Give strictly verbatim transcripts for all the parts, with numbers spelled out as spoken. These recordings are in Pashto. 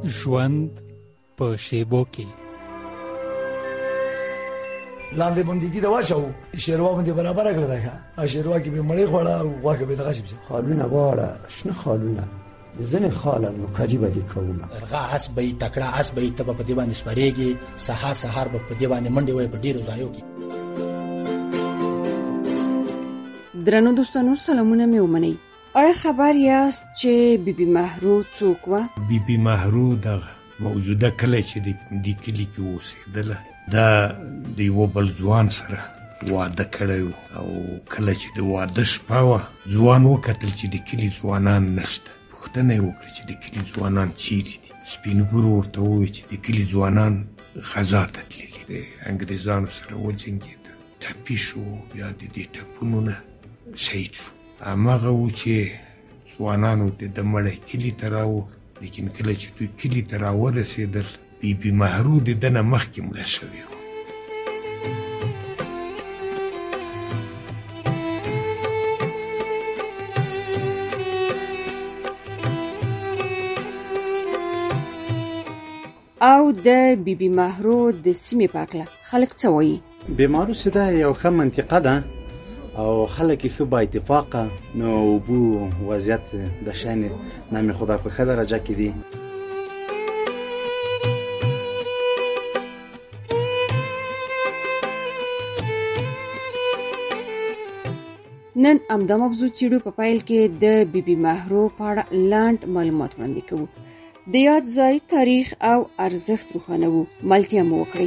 ژوند په شیبو کې لاندې باندې دا واچو شیروا باندې برابر کړل دا شیروا کې به مړی خوړه او واګه به دغه شي خالونه واړه شنه خالونه زنه خاله نو کجی بدی کومه رغه اس به تکړه اس به ته په دی باندې سپریږي سحر سحر په دی باندې منډي وای په ډیرو ځایو کې. درنو دوستانو سلامونه مې ومنئ. آیا خبر یاست چې بیبي مهرو څوک و؟ بیبي مهرو د موجوده کله چې د کلی کې اوسېدله دا د یو بل ځوان سره واده کړی او کله چې د واده شپه وه ځوان وکتل چې د کلي ځوانان نشته. پوښتنه یې وکړه چې د کلي ځوانان چیرې دي. سپین ږیرو ورته وویل چې د کلي ځوانان غزا ته تللي د انګریزانو سره وجنګېده، ټپي شو، بیا د دې ټپونو نه شهید شو. هماغه و چې ځوانانو د ده مړی کلي ته راوړ، لیکن کله چې دوی کلي ته راورسېدل بیبي مهرو د ده نه مخکې مړه شوې وه. او د بیبي مهرو د سیمې په هکله خلک څه وایي؟ بیبي مهرو چې ده یو ښه منطقه ده او خلک یې ښه با اتفاقه، نو اوبو وضعیت د شانې نامې خدا په ښه درجه کې دي. نن همدا موضوع څیړو. په پیل کې د بیبي مهرو په اړه لاند معلومات وړاندې کوو. د یاد ځای، تاریخ او ارزښت روښانوو. ملتیا مو وکړئ.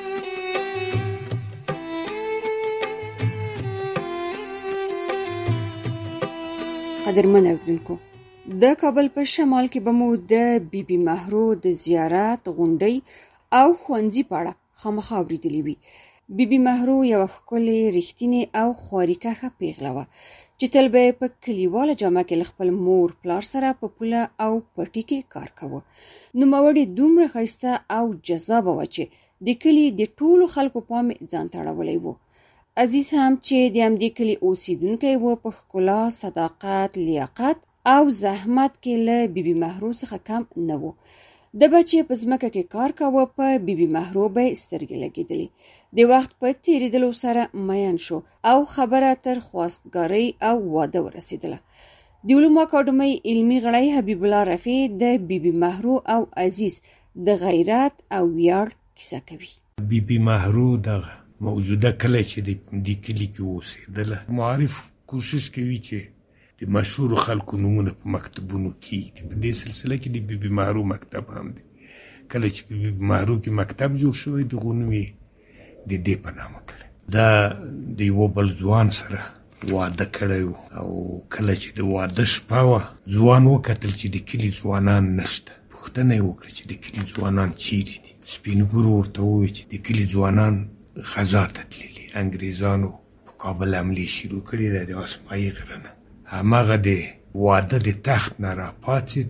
قدرمن اوریدونکو، د کابل په شمال کې به مو د بیبي مهرو د زیارت، غونډۍ او ښوونځي په اړه خامخا اورېدلي وي. بیبي مهرو یوه ښکلې، رښتینې او خوارېکښه پیغله وه چې تل به یې په کلیواله جامه کې له خپل مور پلار سره په پوله او پټي کې کار کاوه. نوموړې دومره ښایسته او جذابه وه چې د کلي د ټولو خلکو پام ځان ته اړولی و. عزیز هم چې د همدې کلي اوسېدونکی و په ښکلا، صداقت، لیاقت او زحمت کې له بیبي مهرو څخه کم نه و. د بچې په ځمکه کې کار کاوه، په بیبي مهرو به یې سترګې لګېدلې. د وخت په تېرېدلو سره مین شو او خبره تر خواستګارۍ او واده ورسېدله. د علومو اکاډمۍ علمي غړی حبیب الله رفیع د بیبي مهرو او عزیز د غیرت او ویاړ کیسه کوي. بیبي مهرو دغه موجوده کله چې د دې کلي کې اوسېدله معارف کوشش کوي چې د مشهورو خلکو نومونه په مکتبونو کې دي. په دې سلسله کې د بیبي مهرو مکتب هم دی. کله چې په بیبي مهرو کې مکتب جوړ شوی دغه نوم یې د دې په نامه کړی. دا د یو بل ځوان سره واده کړی او کله چې د واده شپه وه ځوان وکتل چې د کلي ځوانان نشته. پوښتنه یې وکړه چې د کلي ځوانان چیرې دي. سپین ږیرو ورته وویل چې د کلي ځوانان غزا ته تللي، انګریزانو په کابل حملې شروع کړې ده د اسمایي غره نه. هماغه د واده د تخت نه راپاڅېد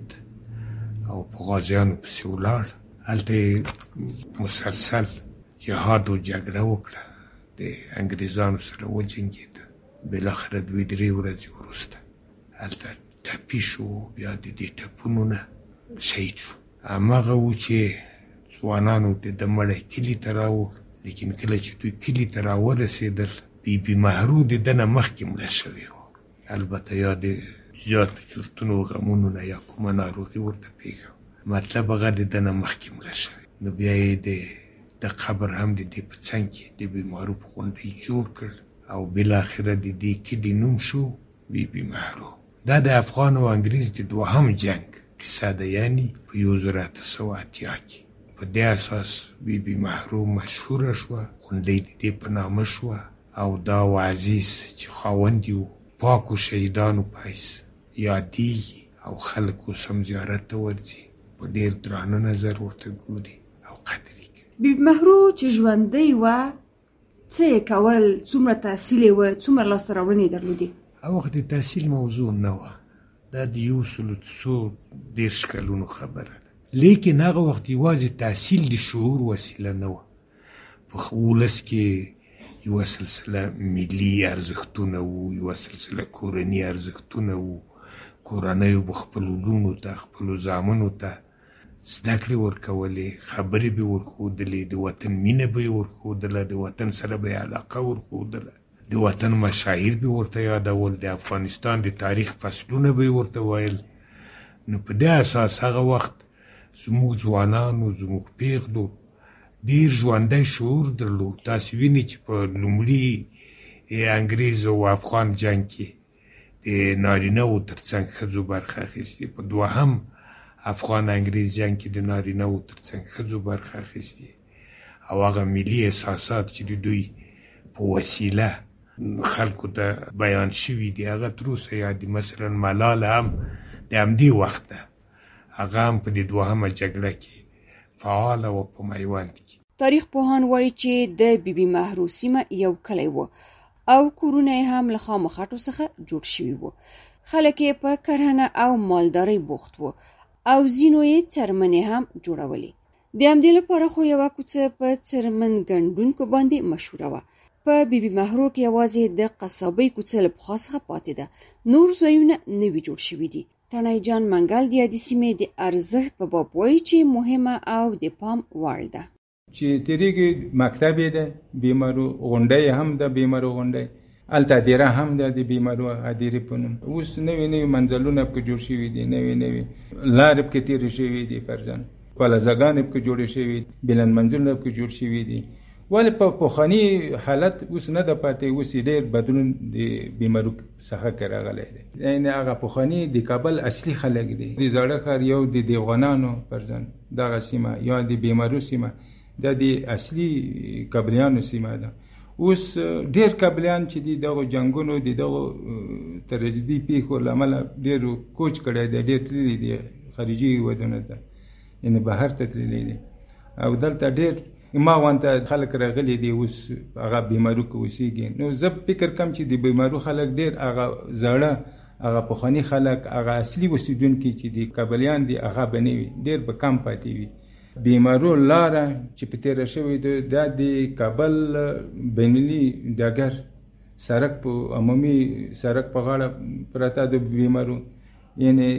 او په غازیانو پسې ولاړ. هلته یې مسلسل جهاد و جګړه وکړه، د انګریزانو سره وجنګېده. بالاخره دوی درې ورځې وروسته هلته ټپي شو، بیا د دې ټپونو نه شهید شو. هماغه و چې ځوانانو د ده مړی کلي ته راوړ، لیکن کله چې دوی کلي ته راورسېدل بیبي مهرو د ده نه مخکې مړه شوې وه. البته یا د زیاتو چورتونو و غمونو نه یا کومه ناروغي ورته پېښه، مطلب هغه د ده نه مخکې مړه شوې. نو بیا یې د د قبر هم د دې په څنګ کې د بیبي مهرو په غونډۍ جوړ کړ او بالاخره د دې کلي نوم شو بیبي مهرو. دا د افغان او انګریز د دوهم جنګ کیسه ده، یعنی په یو زر اته سوه اتیا کې. په دې اساس بیبي مهرو مشهوره شوه، غونډۍ د دې په نامه شوه او دا و عزیز چې خاوند یې و پاکو شهیدانو په حیث یادېږي او خلک اوس هم زیارت ته ورځي، په ډېر درانه نظر ورته ګوري او قدر یې کوي. بیبي مهرو چې ژوندۍ وه څه یې کول؟ څومره تحصیل یې وه؟ څومره لاسته راوړنې یې درلودې؟ هغه وخت د تحصیل موضوع نه وه، دا د یو سلو څو دېرش کلونو خبره ده. لیکن هغه وخت یوازې تحصیل د شعور وسیله نه وه. په ولس کې یوه سلسله ملي ارزښتونه وو، یوه سلسله کورني ارزښتونه وو. کورنیو به خپلو لوڼو ته، خپلو زامنو ته زده کړې ورکولې، خبرې به ورښودلې، د وطن مینه به یې ورښودله، د وطن سره به یې علاقه ورښودله، د وطن مشاعر به ورته یادول، د افغانستان د تاریخ فصلونه به یې ورته ویل. نو په دې اساس هغه وخت زموږ ځوانانو، زموږ پیغلو ډېر ژوندی شعور درلود. تاسې وینئ چې په لومړي انګریز او افغان جنګ کې د نارینهو تر څنګ ښځو برخه اخیستې، په دوهم افغان انګریز جنګ کې د نارینهو تر څنګ ښځو برخه اخیستې، او هغه ملي احساسات چې د دوی په وسیله خلکو ته بیان شوي دي هغه تر اوسه یاد دي. مثلا ملاله هم د همدې وخته هغه هم په دې دوهمه جګړه کې فعاله وه په میوند کې. تاریخ پوهان وایي چې د بی بي محرو سیمه یو کلی و او کورونه یې هم له خامو خټو څخه جوړ شوي وو. خلک یې په کرهنه او مالدارۍ بوخت وو او ځینو یې څرمنې هم جوړولې. د همدې لپاره خو یوه کوڅه په څرمن ګنډونکو باندې مشهوره وه. په بی بي محرو کې یوازې د قصابۍ کوڅه له پخوا څخه پاتې ده، نور ځایونه نوي جوړ شوي دي. تڼی جان منګل د یادې سیمې د ارزښت په باب وایي چې مهمه او د پام وړ ده. چې تیریږي مکتب یې ده، بیمارو غونډۍ هم ده، بیمارو غونډۍ هلته دیره هم ده د بیمارو هدیرې په نوم. اوس نوي نوي منزلونه پکې جوړ شوي دي، نوي نوي لارې پکې تېرې شوي دي، فرضاً پلزګانې پکې جوړې شوي دي، بلند منزلونه پکې جوړ شوي دي. ولې په پخواني حالت اوس نه ده پاتې، اوس یې ډېر بدلون د بیمارو څخه کې راغلی دی. یعنې هغه پخواني د کابل اصلي خلک دي، د زاړه ښار یو د دیوانانو فرضاً دغه سیمه یا د بیمارو سیمه دا د اصلي کابلیانو سیمه ده. اوس ډېر کابلیان چې دي دغو جنګونو د دغو ترجدي پیښو له امله ډېر کوچ کړی دی، ډېر تللي دي خارجي هېوادونو ته، یعنې بهر ته تللي دي او دلته ډېر ما وانته خلک راغلي دي اوس هغه بیمارو کې اوسېږي. نو زه فکر کوم چې د بیمارو خلک ډېر هغه زاړه هغه پخواني خلک هغه اصلي اوسېدونکي چې د کابلیان دي هغه به نه وي، ډېر به کم پاتې وي. بیمارو لاره چې په تېره شوې ده دا د کابل بینالمللي ډګر سړک په عمومي سړک په غاړه پرته د بیمارو، یعنې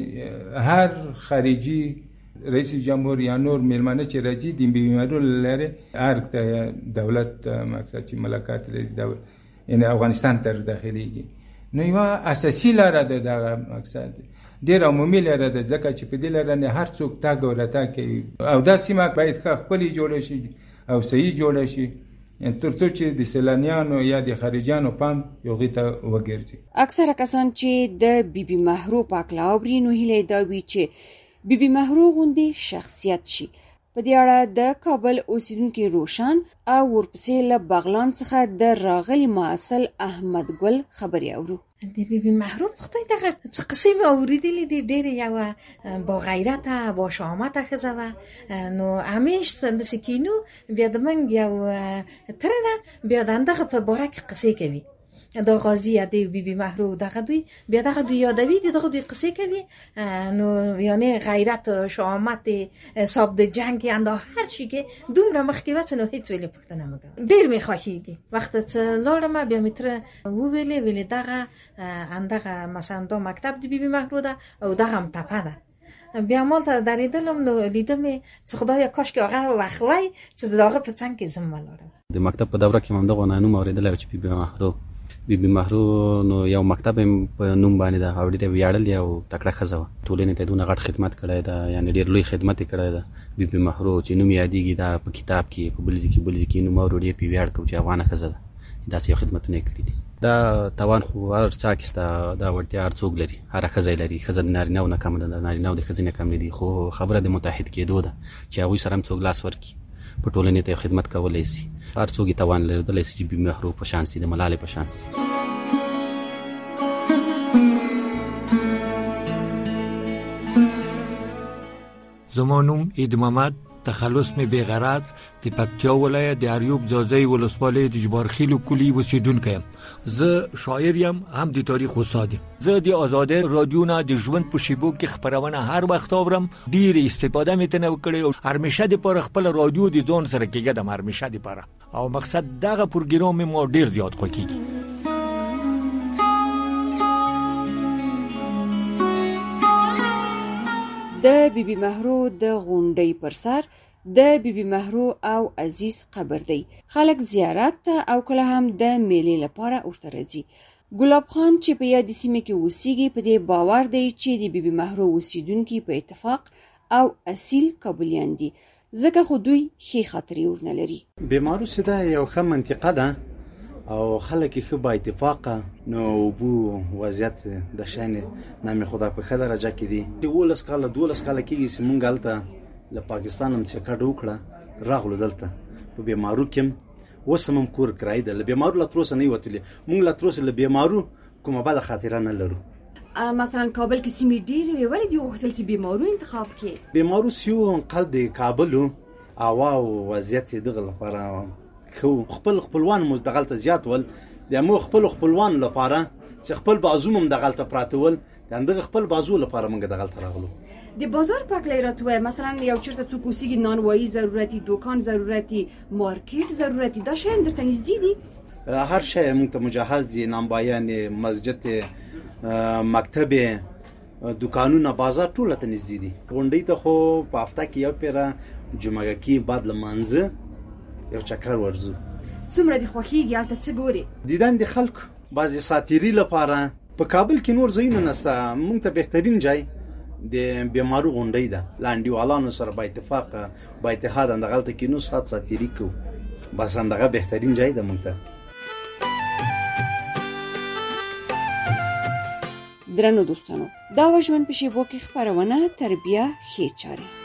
هر خارجي رئیس جمهور یا نور میلمانه چې راځي د بیمارو لاره ارګ ته دولت مقصد چې ملاقات لري یعنې افغانستان ته داخليږي. نو یوه اساسي لاره ده دغه مقصد ډېر عمومي لاره ده، ځکه چې په دې لاره نه هر څوک تګ او راتګ کوي او دا سیمه باید ښه ښکلې جوړه شي او صحیح جوړه شي تر څو چې د سیلانیانو یا د خارجیانو پام هغې ته وګرځي. اکثره کسان چې د بی بي محرو په هکله اوري نو هیله یې دا وي چې بی بي محرو غوندې شخصیت شي. په دې اړه د کابل اوسیدونکي روشن او ورپسې له بغلان څخه د راغلي معسل احمد ګل خبرې اورو. د بی بي محرو په خدای دغه څه قصې مې اورېدلې دي، ډېرې یوه با غیرته با شهامته ښځه وه. نو همیش داسې کینو بیا د موږ یو تره ده بیا د همدغه په باره کې قصې کوي، دا غازی د بی بي محرو دغه دوی بیا دغه دوی یادوي دغه دوی قصې کوي. نو یعنی غیرت شهامت صاحب د جنگ انده هر شي کې دومره مخکې وڅ نو هیڅ ویلې پښتنه مګم ډېر مې خوښیږي. وخت چې لاړم بیا مې تر وویلې ویلې دغه اندغه مثلا دا مکتب د بی بي محرو ده او دغه هم تپه ده. بیا مالته درېدلم نو لیدم چې خدایا کاش کې هغه وخت وای چې دغه په څنګ کې زم ولاړم. د مکتب په دوره کې هم دغه نوم اورېدلی چې بی بي محرو بی بي محرو نو یو مکتب په نوم باندې ده او ډېره ویاړلې او تکړه ښځه وه، ټولنې ته یې دونه غټ خدمت کړی ده، یعنې ډېر لوی خدمت یې کړی ده. بی بي محرو چې نوم یادېږي دا په کتاب کې په بل ځای کې بل ځای کې نوم اورو ډېر پې ویاړ کوو چې افغانه ښځه ده، داسې یو خدمتونه یې کړي دي. دا توان خو هر چا کې شته، دا وړتیا هر څوک لري، هره ښځه یې لري. ښځه د نارینهو نه کم ده، د نارینهو د ښځې نه کم نه دي، خو خبره د متحد کېدو ده چې هغوی سره هم څوک لاس ورکړي، په ټولنې ته خدمت کولی شي. هر څوک یې توان لرلی شي چې بی بي محرو په شان شي، د ملالۍ په شان شي. زما نوم عید محمد، تخلص می بیغرض، د پکتیا ولایت د اریوب ځاځی ولسوالۍ د جبارخیل کلی اوسیدونکی یم. زه شاعر یم هم د تاریخ استاد یم. زه د آزادۍ رادیو نه د ژوند په شیبو کې خبرونه هر وخت اورم، ډېر استفاده مې ترې وکړې او همیشه دپاره خپل رادیو د ځان سره کېږدم، همیشه دپاره او مقصد دغه پروګرام مې ما ډېر زیات خوښېږي. د بیبي مهرو د غونډۍ پر سر د بیبي مهرو او عزیز قبر دی. خلک زیارت ته او کله هم د میلې لپاره ورته راځي. ګلاب خان چې په یادې سیمه کې اوسیږي په دې باور دی چې د بیبي مهرو اوسیدونکي په اتفاق او اصیل کابلیان دي، ځکه خو دوی ښې خاطرې ورنه لري. بیبي مهرو سیده یو ښه منطقه ده او خلک یې ښه با اتفاقه، نو اوبو وضعیت د شان نام خدا په ښه درجه کې دي. اوولس کاله دولس کاله کېږي چې مونږ هلته له پاکستان هم چې کډه وکړه راغلو دلته په بیبي مهرو کې هم اوس هم کور کرایه ده. له بیبي مهرو لا تر اوسه نه یې وتلي. مونږ لا تر اوسه له بیبي مهرو کومه بده خاطره نه لرو. مثلا کابل کې سیمې ډېرې وې، ولې دې وغوښتل چې بیبي مهرو انتخاب کړې؟ بیبي مهرو سیو قلب د کابل و، هوا او وضعیت یې دغه لپاره خو خپل خپلوان مو دغلته زیات ول، د مو خپل خپلوان لپاره چې خپل بازو هم دغلته پراته ول، د دغه خپل بازو لپاره موږ دغلته راغلو. د بازار پاکلۍ راته مثلا یو چیرته څوک اوسیږي نانوایی ضرورتي، دوکان ضرورتي، مارکیټ ضرورتي، دا شیان درته نږدې دي؟ هر شی موږ ته مجهز دي، نانبایان، مسجد، مکتب، دوکانونه، بازار ټول ته نږدې دي. غونډۍ ته خو په هفته کې یو پیره جمعه کې بعد لمانځه یو چکر ورځو. څومره دې خوښیږي هلته څه ګورې؟ دیدن د خلکو بعضې ساتیري لپاره. په کابل کې نور ځایونه نشته، موږ ته بهترین ځای د بیبي مهرو غونډۍ ده. له انډیوالانو سره با اتفاق با اتحاد هلته کې نو سات ساتیري کوو، بس همدغه بهترین ځای ده موږ ته. درنو دوستانو، دا وه ژوند په شیبو کې خپرونه تربیه ښې چارې.